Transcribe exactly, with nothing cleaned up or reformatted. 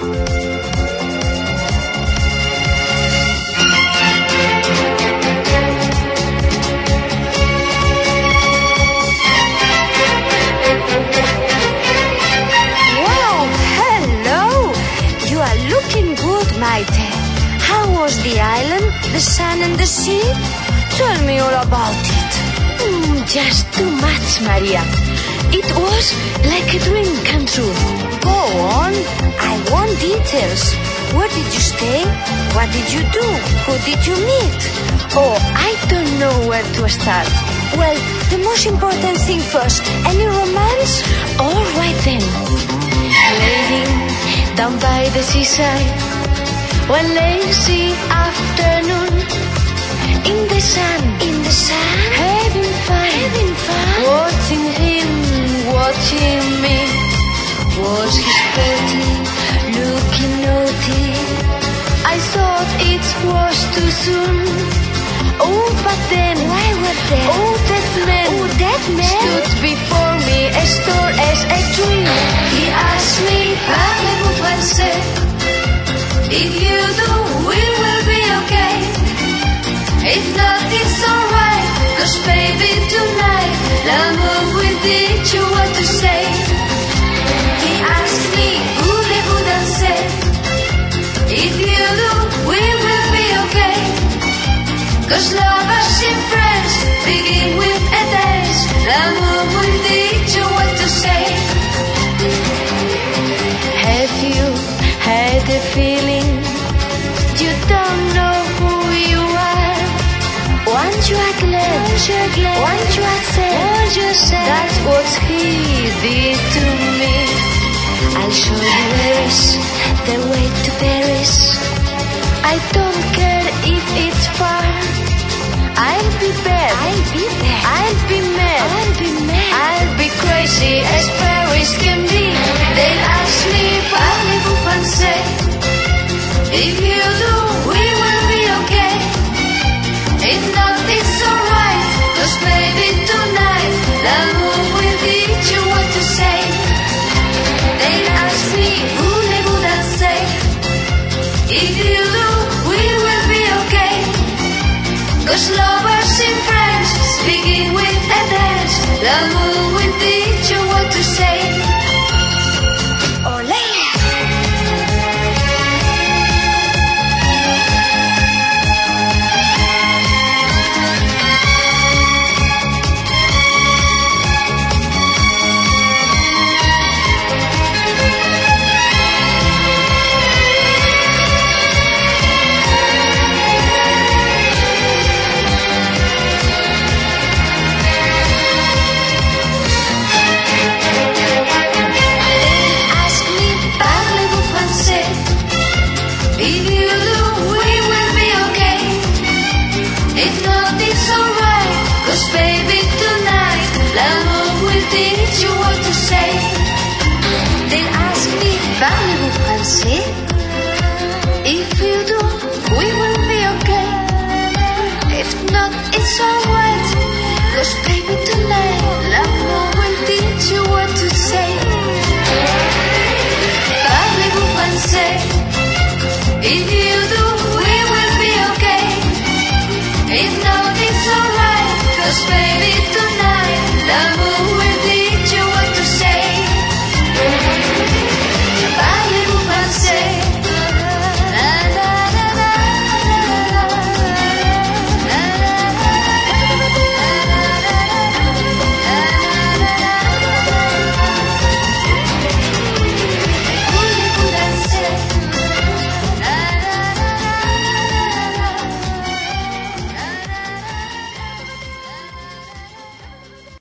Maite, how was the island, the sun and the sea? Tell me all about it. Mm, just too much, Maria. It was like a dream come true. Go on. I want details. Where did you stay? What did you do? Who did you meet? Oh, I don't know where to start. Well, the most important thing first. Any romance? All right then. Laying down by the seaside, one lazy afternoon, in the sun, in the sun, having fun, having fun, watching him, watching me. Was his petty, looking naughty? I thought it was too soon. Oh, but then, why were there? Oh, that man, oh, that man stood before me as tall as a tree. He asked me, "Parlez-vous français? If you do, we will be okay. If not, it's alright. Cause baby, tonight, l'amour will teach you what to say." He asked me, "Voulez-vous danser? If you do, we will be okay. Cause lovers in France begin with a dance. L'amour will teach you what to say." Have you had a feeling you don't know who you are? Once you are glad, once you are glad, once you are sad, once you are sad, that's what he did to me. I'll show you where is the way to Paris. I don't care if it's far. I'll be bad, I'll be bad, I'll be mad, I'll be mad, I'll be crazy as Paris can be. They'll ask me, "Parlez-vous français? If you do, we will be okay. If not, it's alright. Cause maybe tonight, l'amour will teach you what to say." They'll ask me, "Voulez-vous danser? If you do, we will be okay. Cause lovers in France begin with a dance. L'amour will teach you what to say." Olé! If you do, we will be okay. If not, it's alright. Cause baby, tonight, l'amour will teach you what to say. They'll ask me, "Parlez-vous français? If you do,